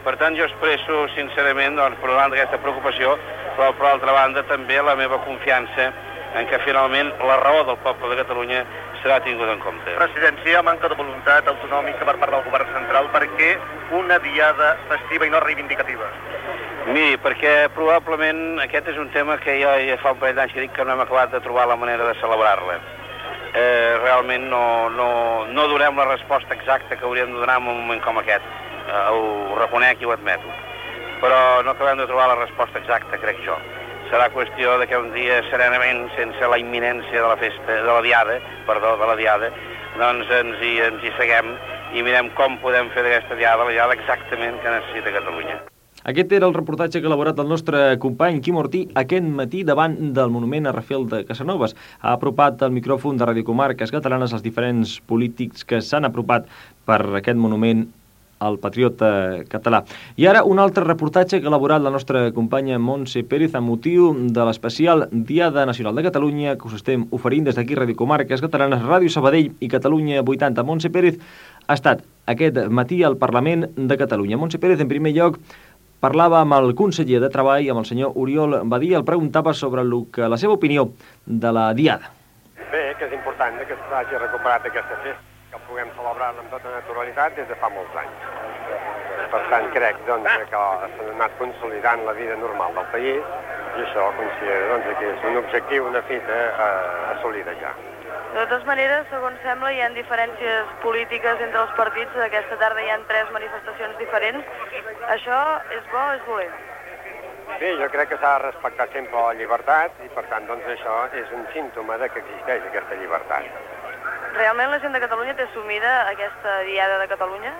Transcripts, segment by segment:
Per tant, jo expresso sincerament, per una banda, aquesta preocupació, però per l'altra banda també la meva confiança en que finalment la raó del poble de Catalunya serà tinguda en compte. President, si hi ha manca de voluntat autonòmica per part del govern central, per què una diada festiva i no reivindicativa? Miri, perquè probablement aquest és un tema que ja fa un parell d'anys que dic que no hem acabat de trobar la manera de celebrar-la. Realment no donem la resposta exacta que hauríem de donar en un moment com aquest. Ho reconec i ho admeto. Però no acabem de trobar la resposta exacta, crec jo. Serà qüestió de que un dia serenament, sense la imminència de la festa, de la diada, doncs ens hi seguem i mirem com podem fer d'aquesta diada la diada exactament que necessita Catalunya. Aquest era el reportatge que ha elaborat el nostre company Quim Ortí aquest matí davant del monument a Rafael de Casanovas. Ha apropat el micròfon de Radio Comarques Catalanes als diferents polítics que s'han apropat per aquest monument al patriota català. I ara un altre reportatge que ha elaborat la nostra companya Montse Pérez amb motiu de l'especial Diada Nacional de Catalunya que us estem oferint des d'aquí Radio Comarques Catalanes, Ràdio Sabadell i Catalunya 80. Montse Pérez ha estat aquest matí al Parlament de Catalunya. Montse Pérez, en primer lloc, parlava amb el conseller de Treball, amb el senyor Oriol Badia, el preguntava sobre la seva opinió de la Diada. Bé, que és important que s'hagi recuperat aquesta festa, que puguem celebrar amb tota naturalitat des de fa molts anys. Per tant, crec que s'ha anat consolidant la vida normal del país i això considero que és un objectiu, una fita assolida ja. De totes maneres, segons sembla, hi ha diferències polítiques entre els partits. Aquesta tarda hi ha 3 manifestacions diferents. Això és bo o és dolent? Bé, jo crec que s'ha de respectar sempre la llibertat i, per tant, això és un símptoma de que existeix aquesta llibertat. Realment la gent de Catalunya té assumida aquesta Diada de Catalunya?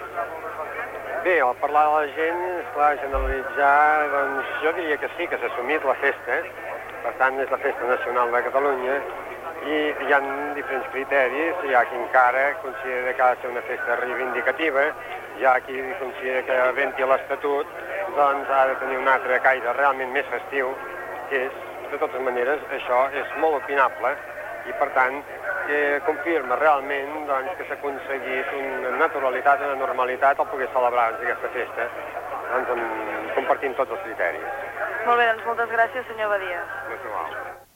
Bé, al parlar de la gent, esclar, generalitzar, jo diria que sí, que s'ha assumit la festa. Per tant, és la festa nacional de Catalunya i hi ha diferents criteris. Hi ha qui encara considera que ha de ser una festa reivindicativa, hi ha qui considera que havent-hi l'Estatut ha de tenir un altre caire realment més festiu, que és, de totes maneres, això és molt opinable i, per tant, confirma realment que s'ha aconseguit una naturalitat, una normalitat al poder celebrar aquesta festa, compartint tots els criteris. Molt bé, doncs moltes gràcies, senyor Badia. Natural.